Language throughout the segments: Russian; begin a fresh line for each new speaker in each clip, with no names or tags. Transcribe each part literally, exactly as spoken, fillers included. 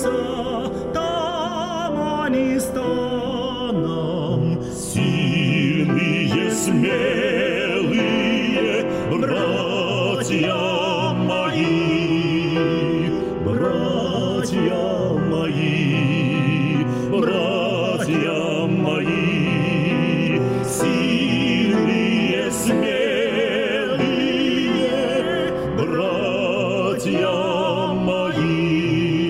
остановиться, там они станом.
Сильные, смелые братья мои, братья мои, братья мои, сильные, смелые братья мои.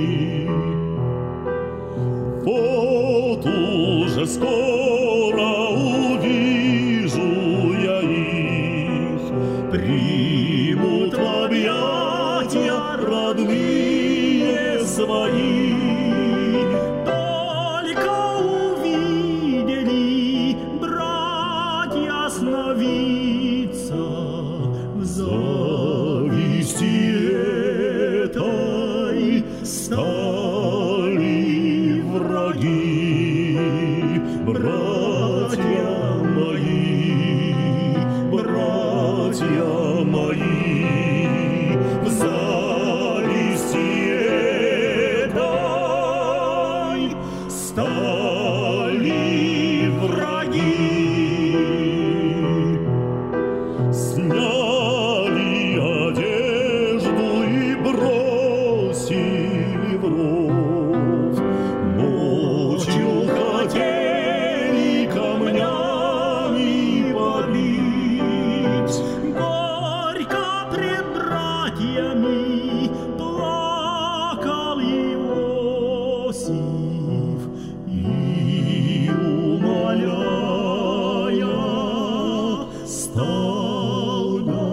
Вот уже скоро увижу я их, примут в объятия родные свои.
Только увидели братья остановиться в
Зависти этой стали враги, братья мои, братья мои, в зависти этой стали враги. Сняли одежду и бросили в ров, ночью хотели камнями побить.
горько пред братьями плакал Иосиф и, умоляя, стал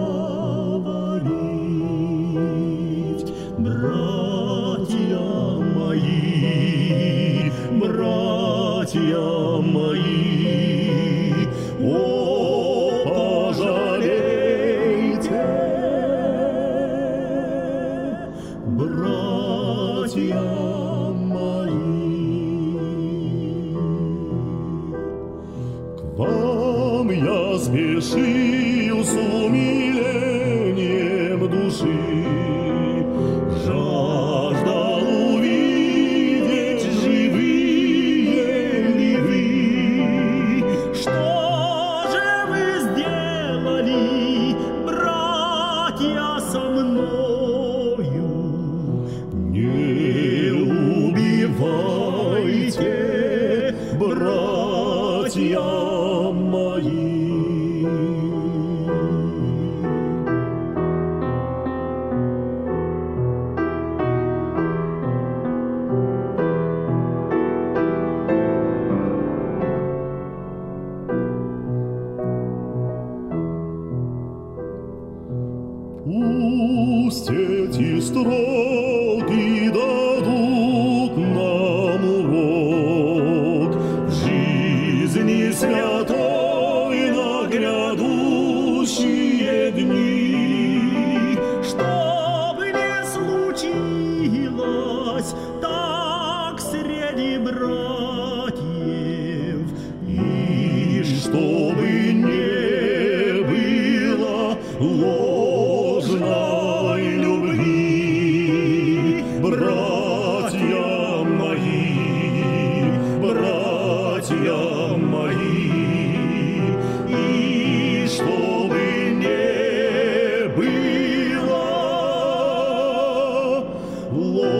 говорить: братья мои, братья мои, о, пожалейте, братья мои.
К вам я спешил с умилением души, жаждал увидеть, живые ли вы.
Что же вы сделали, братья, со мною?
Не убивайте, братья мои. Пусть эти строки дадут нам урок в жизни святой на грядущие дни.
Чтоб не случилось так среди братьев,
И чтобы не было ложной любви, братья мои, братья мои, и чтобы не было ложной